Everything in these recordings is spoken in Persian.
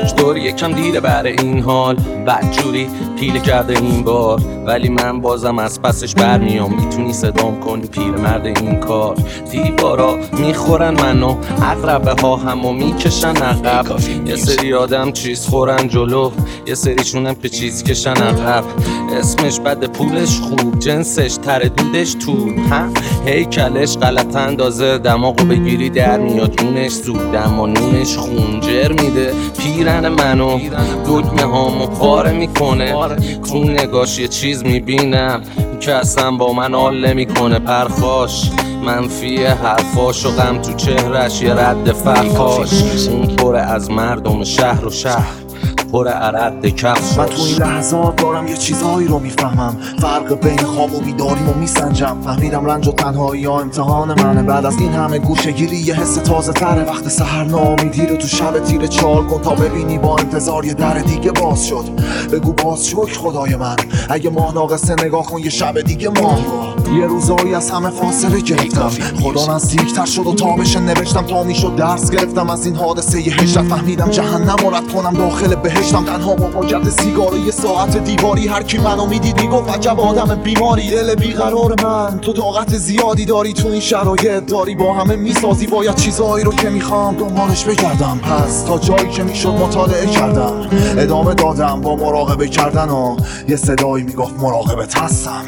دور یکم دیره برای این حال، بدجوری پیله کرده این بار، ولی من بازم از پسش برمیام. میتونی صدام کنی پیرمرد این کار. دیوارا میخورن منو، اقربه ها همو میکشن عقب. یه سری آدم چیز خورن جلو، یه سریشونم که چیز کشن عقب. اسمش بده پولش خوب، جنسش تر دودش طول، هیکلش غلط اندازه، دماغو بگیری در میاد جونش زود، اما نونش خونجر میده. پیرن منو دگمه هامو پاره میکنه، تو نگاش یه چیز میبینم که اصلا با من حال نمیکنه. پرخاش منفی حرفاش و غم تو چهرش یه رد فرخاش. اون پره از مردم شهر و شهر پر عرد کفش. من تو این لحظات دارم یه چیزایی رو میفهمم، فرق بین خواب و بیداریم و میسنجم. فهمیدم رنج و تنهایی ها امتحان منه، بعد از این همه گوشه‌گیری یه حس تازه تره. وقت سحر ناامیدی رو تو شب تیره چال کن تا ببینی با انتظار یه در دیگه باز شد. بگو باز شکر خدای من، اگه ماه ناقصه نگاه کن یه شب دیگه ماه رو. یه روزایی از همه فاصله گرفتم، خدا نزدیکتر شد و تابش نوشتم تا میشد درس گرفتم از این حادثه یه هجرت. فهمیدم جهنم رو رد کنم داخل بهشتم، تنها با پاکت سیگار یه ساعت دیواری. هر کی منو میدید میگفت عجب آدم بیماری. دل بیقرار من تو طاقت زیادی داری، تو این شرایط داری با همه میسازی. باید چیزایی رو که میخوام دنبالش بگردم، پس تا جایی که میشد مطالعه کردم، ادامه دادم با مراقبه کردن و یه صدایی میگفت مراقبت هستم.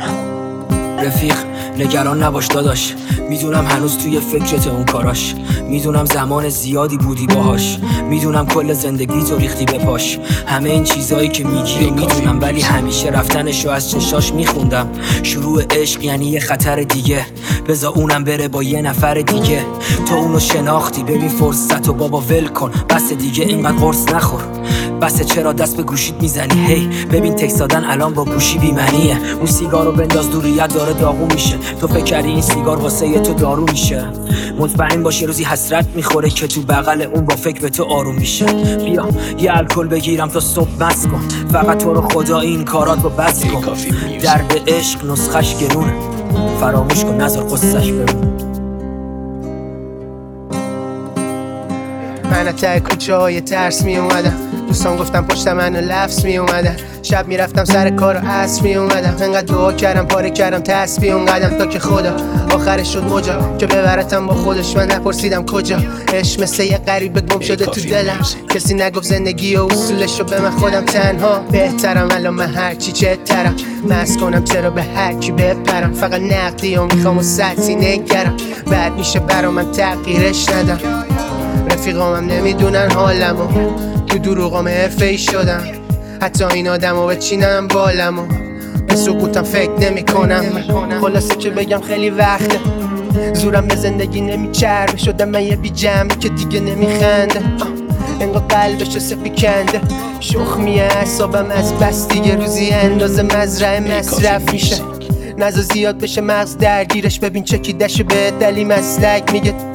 رفیق نگران نباش داداش، میدونم هنوز توی فکرت اون کاراش، میدونم زمان زیادی بودی باهاش، میدونم کل زندگی تو ریختی به پاش. همه این چیزایی که میگی و میدونم، ولی همیشه رفتنشو از چشاش میخوندم. شروع عشق یعنی یه خطر دیگه، بذار اونم بره با یه نفر دیگه. تو اونو شناختی، ببین فرصتو بابا ول کن، بس دیگه اینقدر قرص نخور. بس چرا دست به گوشیت میزنی؟ هی ببین تکس دادن الان با گوشی بی‌معنیه. اون سیگارو بنداز دوریت داره داغون میشه، تو فکر کردی این سیگار واسه تو دارو میشه؟ مطمئن باش یه روزی حسرت میخوره که تو بغل اون با فکر به تو آروم میشه. بیا یه الکل بگیرم تا صبح مست کن، فقط تو رو خدا این کارات رو بس کن. درد عشق نسخش گرونه، فراموش کن نذار قصه‌اش بمونه. من ته کوچه های ترس می اومدم، دوستان گفتم پشت منو لفظ می اومدن. شب میرفتم سر کار و عصر می اومدم، انقدر دعا کردم پاره کردم تسبیح اون قدم تا که خدا آخرش شد مجا که ببرتم با خودش. من نپرسیدم کجا، عشق مثل یه غریبه گم شده تو دلم. کسی نگفت زندگی و اصولشو به من خودم تنها بهترم. الان من هرچی چهترم، مست کنم چرا به هرکی بپرم. فقط نقدی و میخوام و سطحی نگرم، بعد میشه برا من تغییرش ندم. رفیقامم نمیدونن حالمو، تو دروغام حرفه‌ای شدم. حتی این آدمو بچینم بالمو، به سکوتم فکر نمی کنم. خلاصه که بگم خیلی وقته زورم به زندگی نمیچربه. شدم من یه بی جمعی که دیگه نمیخنده، انگار قلبشو سپی کنده. شخ میه اعصابم از بس دیگه، روزی اندازه مزرعه مصرف میشه. نزا زیاد بشه مغز درگیرش، ببین چکیدشو به دلی مسلک میگه.